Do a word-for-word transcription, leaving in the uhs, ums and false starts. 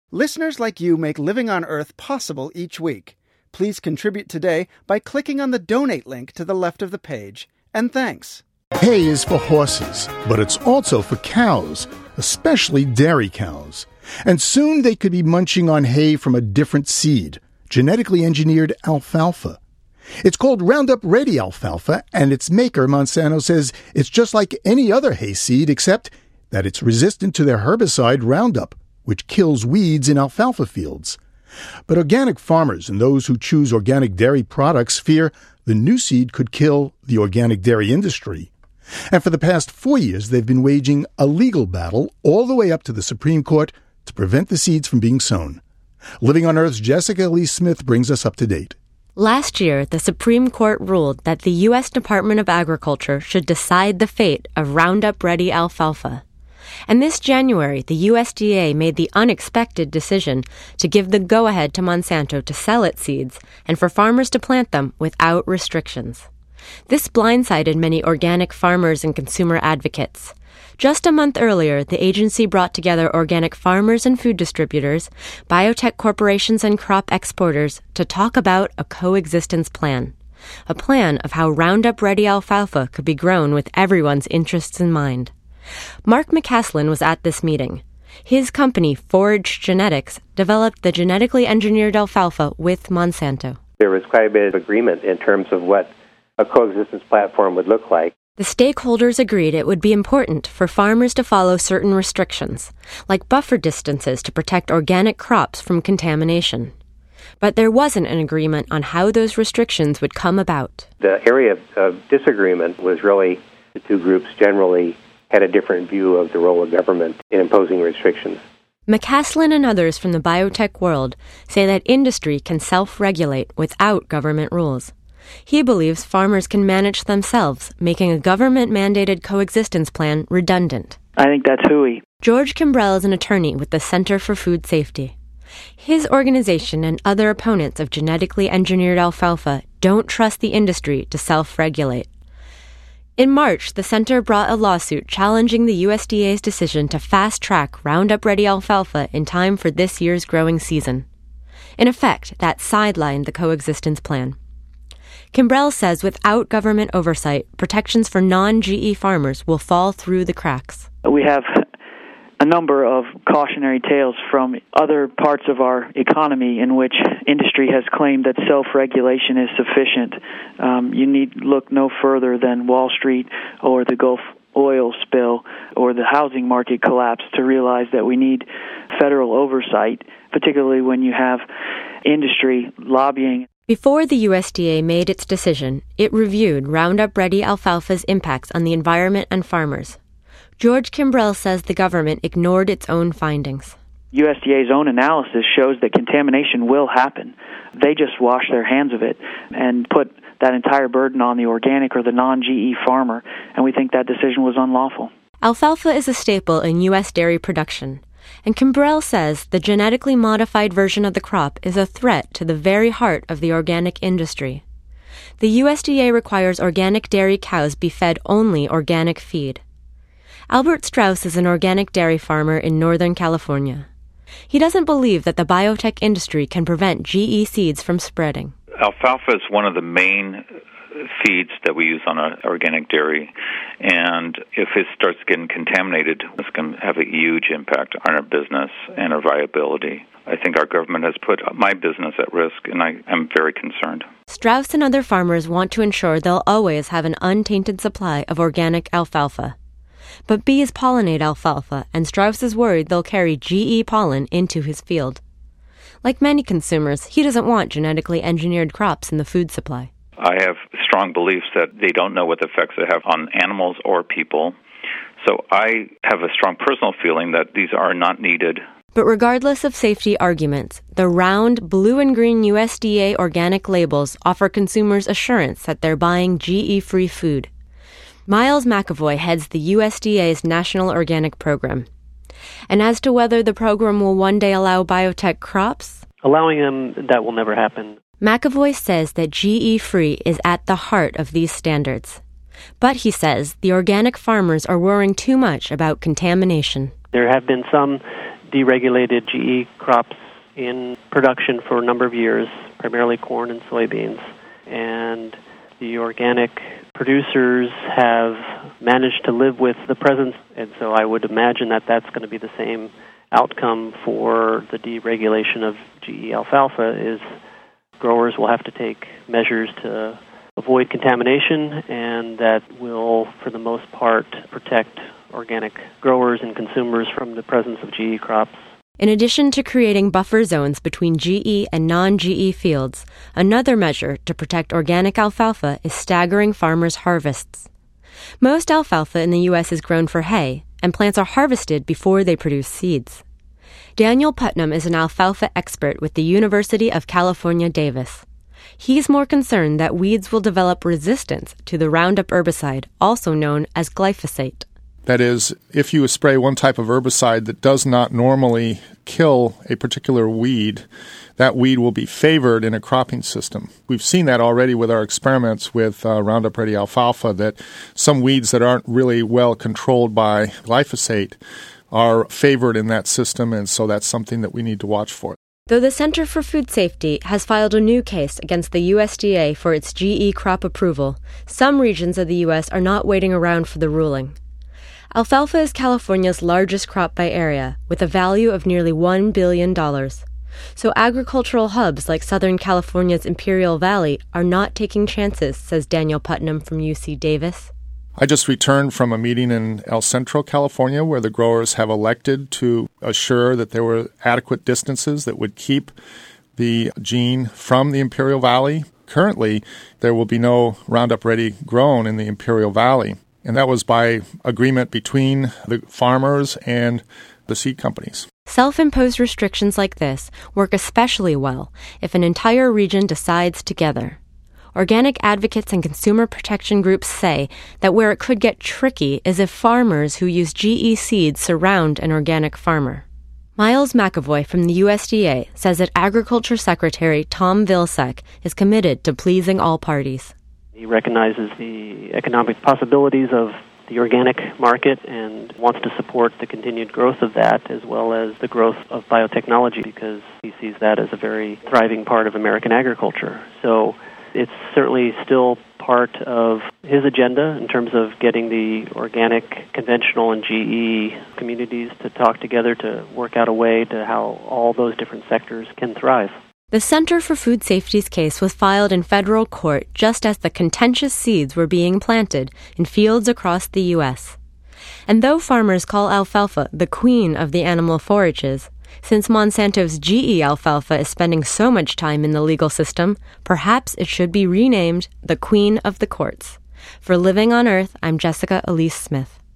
Listeners like you make Living on Earth possible each week. Please contribute today by clicking on the donate link to the left of the page. And thanks. Hay is for horses, but it's also for cows, especially dairy cows. And soon they could be munching on hay from a different seed, genetically engineered alfalfa. It's called Roundup Ready alfalfa, and its maker, Monsanto, says it's just like any other hay seed, except that it's resistant to their herbicide Roundup, which kills weeds in alfalfa fields. But organic farmers and those who choose organic dairy products fear the new seed could kill the organic dairy industry. And for the past four years, they've been waging a legal battle all the way up to the Supreme Court to prevent the seeds from being sown. Living on Earth's Jessica Elise Smith brings us up to date. Last year, the Supreme Court ruled that the U S Department of Agriculture should decide the fate of Roundup Ready alfalfa. And this January, the U S D A made the unexpected decision to give the go-ahead to Monsanto to sell its seeds and for farmers to plant them without restrictions. This blindsided many organic farmers and consumer advocates. Just a month earlier, the agency brought together organic farmers and food distributors, biotech corporations and crop exporters to talk about a coexistence plan. A plan of how Roundup Ready alfalfa could be grown with everyone's interests in mind. Mark McCaslin was at this meeting. His company, Forage Genetics, developed the genetically engineered alfalfa with Monsanto. There was quite a bit of agreement in terms of what a coexistence platform would look like. The stakeholders agreed it would be important for farmers to follow certain restrictions, like buffer distances to protect organic crops from contamination. But there wasn't an agreement on how those restrictions would come about. The area of, of disagreement was really the two groups generally had a different view of the role of government in imposing restrictions. McCaslin and others from the biotech world say that industry can self-regulate without government rules. He believes farmers can manage themselves, making a government-mandated coexistence plan redundant. I think that's hooey. George Kimbrell is an attorney with the Center for Food Safety. His organization and other opponents of genetically engineered alfalfa don't trust the industry to self-regulate. In March, the center brought a lawsuit challenging the U S D A's decision to fast-track Roundup Ready alfalfa in time for this year's growing season. In effect, that sidelined the coexistence plan. Kimbrell says without government oversight, protections for non-G E farmers will fall through the cracks. We have a number of cautionary tales from other parts of our economy in which industry has claimed that self-regulation is sufficient. Um, you need look no further than Wall Street or the Gulf oil spill or the housing market collapse to realize that we need federal oversight, particularly when you have industry lobbying. Before the U S D A made its decision, it reviewed Roundup Ready alfalfa's impacts on the environment and farmers. George Kimbrell says the government ignored its own findings. U S D A's own analysis shows that contamination will happen. They just wash their hands of it and put that entire burden on the organic or the non-G E farmer, and we think that decision was unlawful. Alfalfa is a staple in U S dairy production, and Kimbrell says the genetically modified version of the crop is a threat to the very heart of the organic industry. The U S D A requires organic dairy cows be fed only organic feed. Albert Strauss is an organic dairy farmer in Northern California. He doesn't believe that the biotech industry can prevent G E seeds from spreading. Alfalfa is one of the main feeds that we use on our organic dairy, and if it starts getting contaminated, it's going to have a huge impact on our business and our viability. I think our government has put my business at risk, and I am very concerned. Strauss and other farmers want to ensure they'll always have an untainted supply of organic alfalfa. But bees pollinate alfalfa, and Strauss is worried they'll carry G E pollen into his field. Like many consumers, he doesn't want genetically engineered crops in the food supply. I have strong beliefs that they don't know what effects they have on animals or people. So I have a strong personal feeling that these are not needed. But regardless of safety arguments, the round blue and green U S D A organic labels offer consumers assurance that they're buying G E-free food. Miles McAvoy heads the U S D A's National Organic Program. And as to whether the program will one day allow biotech crops? Allowing them, that will never happen. McAvoy says that G E-free is at the heart of these standards. But he says the organic farmers are worrying too much about contamination. There have been some deregulated G E crops in production for a number of years, primarily corn and soybeans. And the organic producers have managed to live with the presence, and so I would imagine that that's going to be the same outcome for the deregulation of G E alfalfa, is growers will have to take measures to avoid contamination, and that will, for the most part, protect organic growers and consumers from the presence of G E crops. In addition to creating buffer zones between G E and non-G E fields, another measure to protect organic alfalfa is staggering farmers' harvests. Most alfalfa in the U S is grown for hay, and plants are harvested before they produce seeds. Daniel Putnam is an alfalfa expert with the University of California, Davis. He's more concerned that weeds will develop resistance to the Roundup herbicide, also known as glyphosate. That is, if you spray one type of herbicide that does not normally kill a particular weed, that weed will be favored in a cropping system. We've seen that already with our experiments with uh, Roundup Ready alfalfa, that some weeds that aren't really well controlled by glyphosate are favored in that system, and so that's something that we need to watch for. Though the Center for Food Safety has filed a new case against the U S D A for its G E crop approval, some regions of the U S are not waiting around for the ruling. Alfalfa is California's largest crop by area, with a value of nearly one billion dollars. So agricultural hubs like Southern California's Imperial Valley are not taking chances, says Daniel Putnam from U C Davis. I just returned from a meeting in El Centro, California, where the growers have elected to assure that there were adequate distances that would keep the gene from the Imperial Valley. Currently, there will be no Roundup Ready grown in the Imperial Valley. And that was by agreement between the farmers and the seed companies. Self-imposed restrictions like this work especially well if an entire region decides together. Organic advocates and consumer protection groups say that where it could get tricky is if farmers who use G E seeds surround an organic farmer. Miles McAvoy from the U S D A says that Agriculture Secretary Tom Vilsack is committed to pleasing all parties. He recognizes the economic possibilities of the organic market and wants to support the continued growth of that, as well as the growth of biotechnology, because he sees that as a very thriving part of American agriculture. So it's certainly still part of his agenda in terms of getting the organic, conventional, and G E communities to talk together to work out a way to how all those different sectors can thrive. The Center for Food Safety's case was filed in federal court just as the contentious seeds were being planted in fields across the U S. And though farmers call alfalfa the queen of the animal forages, since Monsanto's G E alfalfa is spending so much time in the legal system, perhaps it should be renamed the Queen of the Courts. For Living on Earth, I'm Jessica Elise Smith.